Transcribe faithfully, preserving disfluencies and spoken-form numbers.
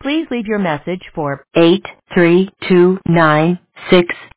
Please leave your message for eight three two nine six